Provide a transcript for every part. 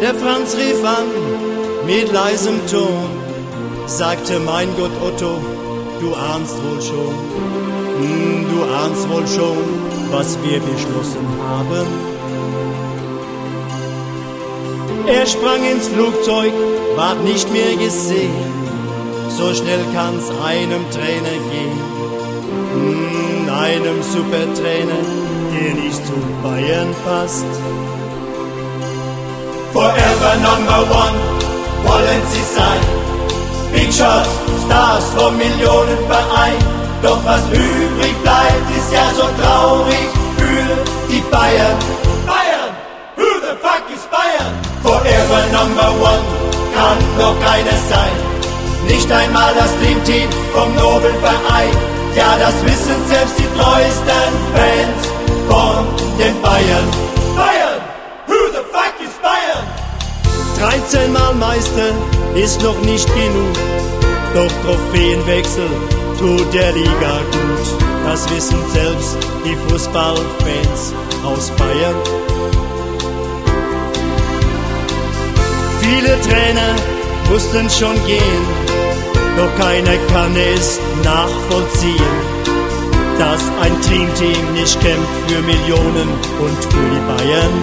Der Franz rief an mit leisem Ton, sagte: Mein Gott Otto, du ahnst wohl schon, du ahnst wohl schon, was wir beschlossen haben. Er sprang ins Flugzeug, ward nicht mehr gesehen, so schnell kann's einem Trainer gehen, einem Supertrainer, der nicht zu Bayern passt. Forever number one wollen sie sein, Big Shots, Stars vom Millionenverein. Doch was übrig bleibt, ist ja so traurig für die Bayern. Bayern, who the fuck is Bayern? Forever number one kann doch keiner sein, nicht einmal das Dreamteam vom Nobelverein. Ja, das wissen selbst die treuesten Fans von den Bayern. Bayern, who the fuck is Bayern? 13 Mal Meister ist noch nicht genug, doch Trophäenwechsel tut der Liga gut. Das wissen selbst die Fußballfans aus Bayern. Viele Trainer mussten schon gehen, doch keiner kann es nachvollziehen, dass ein Dreamteam nicht kämpft für Millionen und für die Bayern.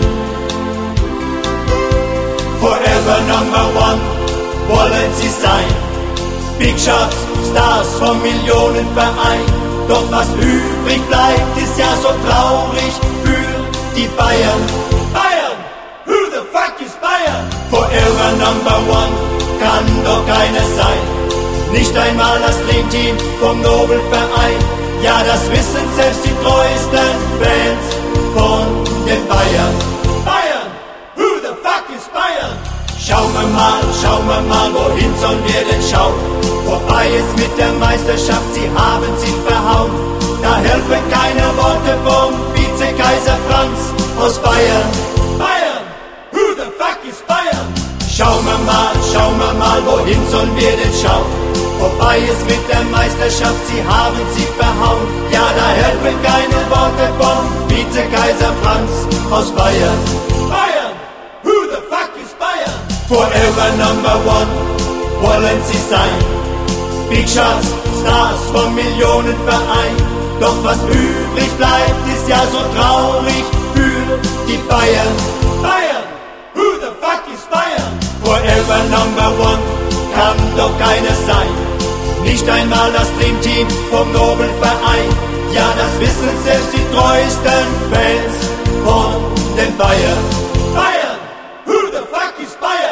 Forever number one wollen sie sein, Big Shots, Stars vom Millionenverein. Doch was übrig bleibt, ist ja so traurig für die Bayern. Bayern, who the fuck is Bayern? Forever number one kann doch keiner sein, nicht einmal das Dreamteam vom Nobelverein. Ja, das wissen selbst die treuesten Fans von den Bayern. Bayern, who the fuck is Bayern? Schauen wir mal, wohin sollen wir denn schauen? Vorbei ist mit der Meisterschaft, sie haben sie verhauen. Da helfen keine Worte vom Vizekaiser Franz aus Bayern. Bayern, who the fuck is Bayern? Schauen wir mal, wohin sollen wir denn schauen? Vorbei ist mit der Meisterschaft, sie haben sie verhauen. Ja, da helfen keine Worte vom Vizekaiser Franz aus Bayern. Bayern, who the fuck is Bayern? Forever number one wollen sie sein, Big Shots, Stars vom Millionenverein. Doch was übrig bleibt, ist ja so traurig für die Bayern. Bayern, who the fuck is Bayern? Forever number one kann doch keiner sein, nicht einmal das Dreamteam vom Nobelverein. Ja, das wissen selbst die treuesten Fans von den Bayern. Bayern, who the fuck is Bayern?